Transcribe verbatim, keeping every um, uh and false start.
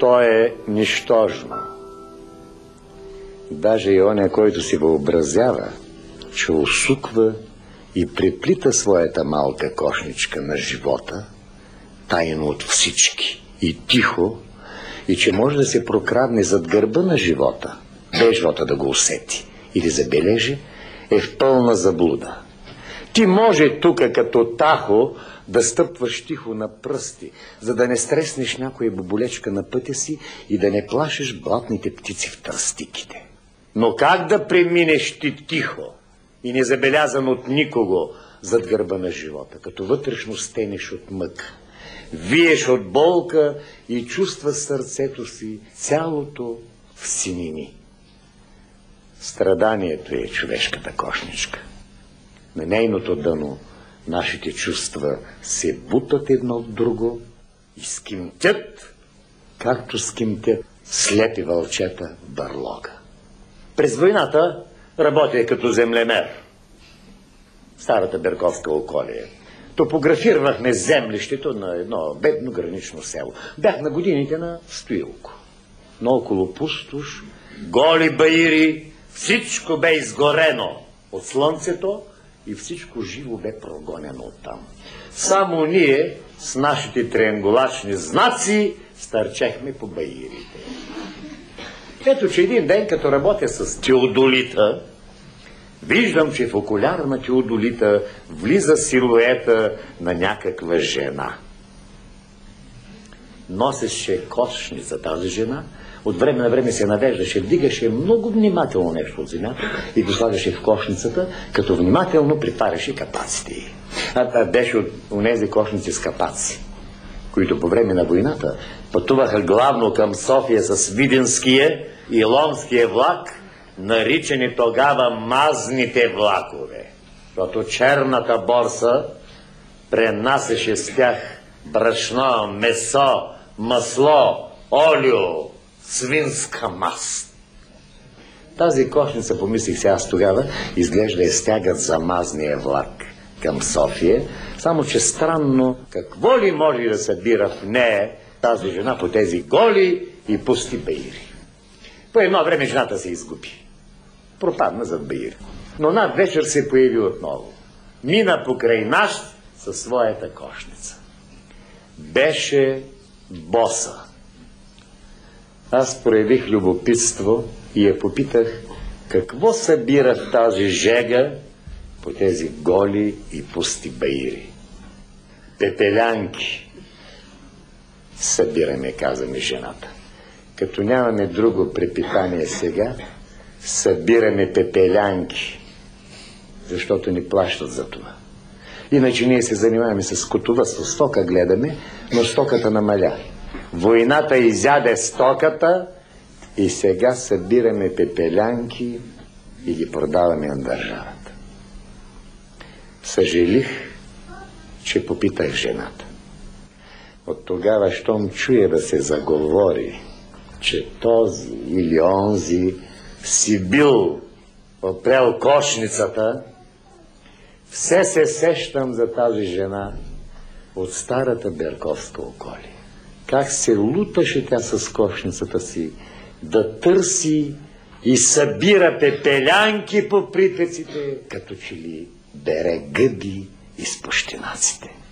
то е нищожно. Даже и оня, който си въобразява, че усуква и преплита своята малка кошничка на живота, тайно от всички и тихо, и че може да се прокрадне зад гърба на живота, без живота да го усети или забележи, е в пълна заблуда. Ти може тука като Тахо да стъпваш тихо на пръсти, за да не стреснеш някоя боболечка на пътя си и да не плашеш блатните птици в тръстиките. Но как да преминеш ти тихо и незабелязан от никого зад гърба на живота, като вътрешно стенеш от мък, виеш от болка и чувства сърцето си цялото в синини? Страданието е човешката кошничка. На нейното дъно нашите чувства се бутат едно в друго и скимтят, както скимтят слепи вълчета в бърлога. През войната работя като землемер. Старата Берковска околие. Топографирахме землището на едно бедно гранично село. Бях на годините на Стоилко. Но около пустош, голи баири, всичко бе изгорено от слънцето и всичко живо бе прогонено оттам. Само ние с нашите триангулачни знаци стърчехме по баирите. Ето, че един ден, като работя с теодолита, виждам, че в окуляра на теодолита влиза силуета на някаква жена. Носеше кошница тази жена, от време на време се навеждаше, вдигаше много внимателно нещо от земята и го слагаше в кошницата, като внимателно притваряше капаците. А та беше от онези кошници с капаци, които по време на войната пътуваха главно към София с Видинския и Ломския влак, наричани тогава мазните влакове, защото черната борса пренасеше с тях брашно, месо, масло, олио, свинска маст. Тази кошница, помислих се аз тогава, изглежда е стягат за мазния влак към София, само че странно, какво ли може да събира в нея тази жена по тези голи и пусти баири. По едно време жената се изгуби. Пропадна зад баири. Но над вечер се появи отново. Мина покрай нас със своята кошница. Беше боса. Аз проявих любопитство и я попитах какво събира в тази жега по тези голи и пусти баири. Пепелянки събираме, каза ми жената. Като нямаме друго препитание сега, събираме пепелянки, защото ни плащат за това. Иначе ние се занимаваме с скотовъдство, стока гледаме, но стоката намаля. Войната изяде стоката и сега събираме пепелянки и ги продаваме на държавата. Съжалих, че попитах жената. От тогава, щом чуя да се заговори, че този или онзи си бил опрел кошницата, все се сещам за тази жена от старата Берковска околие. Как се луташе тя с кошницата си да търси и събира пепелянки по притеците, като че ли бере гъби из пущинаците.